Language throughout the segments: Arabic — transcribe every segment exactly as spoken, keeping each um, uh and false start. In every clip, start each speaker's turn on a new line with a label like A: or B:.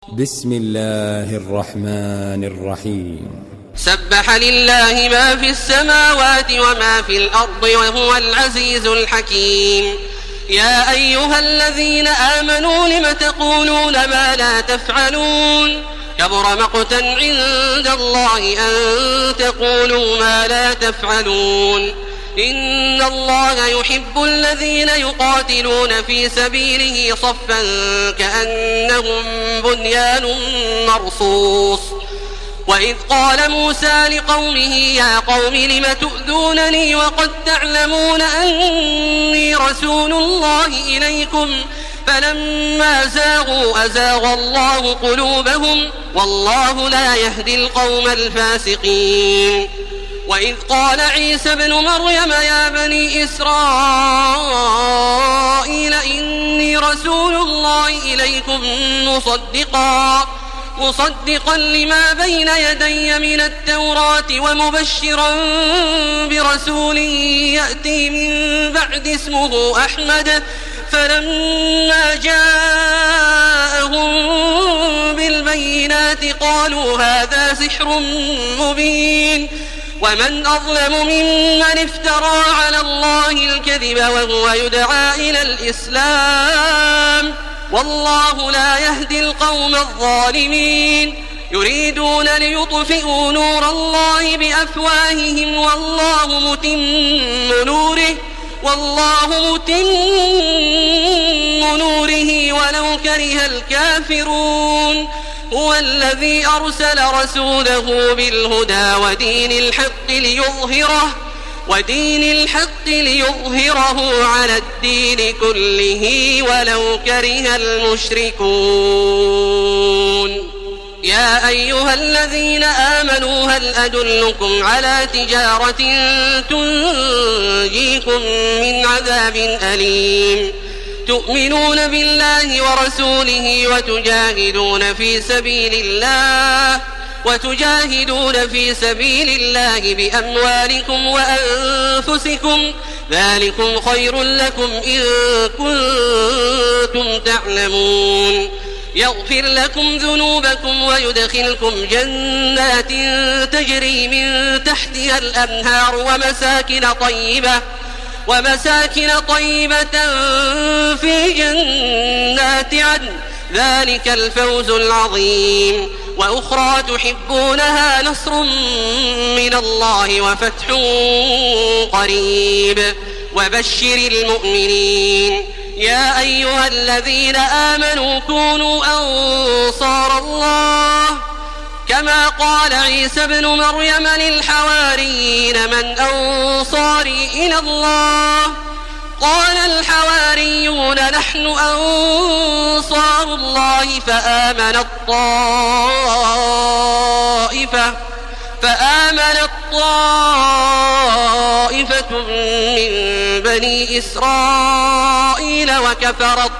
A: بسم الله الرحمن الرحيم.
B: سبح لله ما في السماوات وما في الأرض وهو العزيز الحكيم. يا أيها الذين آمنوا لم تقولون ما لا تفعلون كبر مقتا عند الله أن تقولوا ما لا تفعلون. إن الله يحب الذين يقاتلون في سبيله صفا كأنهم بنيان مرصوص. وإذ قال موسى لقومه يا قوم لم تؤذونني وقد تعلمون أني رسول الله إليكم فلما زاغوا أزاغ الله قلوبهم والله لا يهدي القوم الفاسقين. وإذ قال عيسى ابن مريم يا بني إسرائيل إني رسول الله إليكم مصدقا مصدقا لما بين يدي من التوراة ومبشرا برسول يأتي من بعد اسمه أحمد. فلما جاءهم بالبينات قالوا هذا سحر مبين. ومن أظلم ممن افترى على الله الكذب وهو يدعى إلى الإسلام والله لا يهدي القوم الظالمين. يريدون ليطفئوا نور الله بأفواههم والله متم نوره والله متم نوره ولو كره الكافرون. هو الذي أرسل رسوله بالهدى ودين الحق ليظهره ودين الحق ليظهره على الدين كله ولو كره المشركون. يا أيها الذين آمنوا هل أدلكم على تجارة تنجيكم من عذاب أليم تؤمنون بالله ورسوله وتجاهدون في سبيل الله وتجاهدون في سبيل الله بأموالكم وأنفسكم ذلكم خير لكم إن كنتم تعلمون. يغفر لكم ذنوبكم ويدخلكم جنات تجري من تحتها الأنهار ومساكن طيبة ومساكن طيبة في جنات عدن ذلك الفوز العظيم. وأخرى تحبونها نصر من الله وفتح قريب وبشر المؤمنين. يا أيها الذين آمنوا كونوا أنصار الله كما قال عيسى ابن مريم للحواريين من أنصاري إلى الله قال الحواريون نحن أنصار الله فآمنت طائفة فآمنت طائفة من بني إسرائيل وكفرت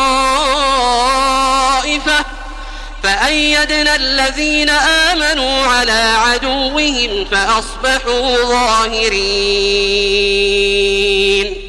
B: طائفة فأيدنا الذين آمنوا على عدوهم فأصبحوا ظاهرين.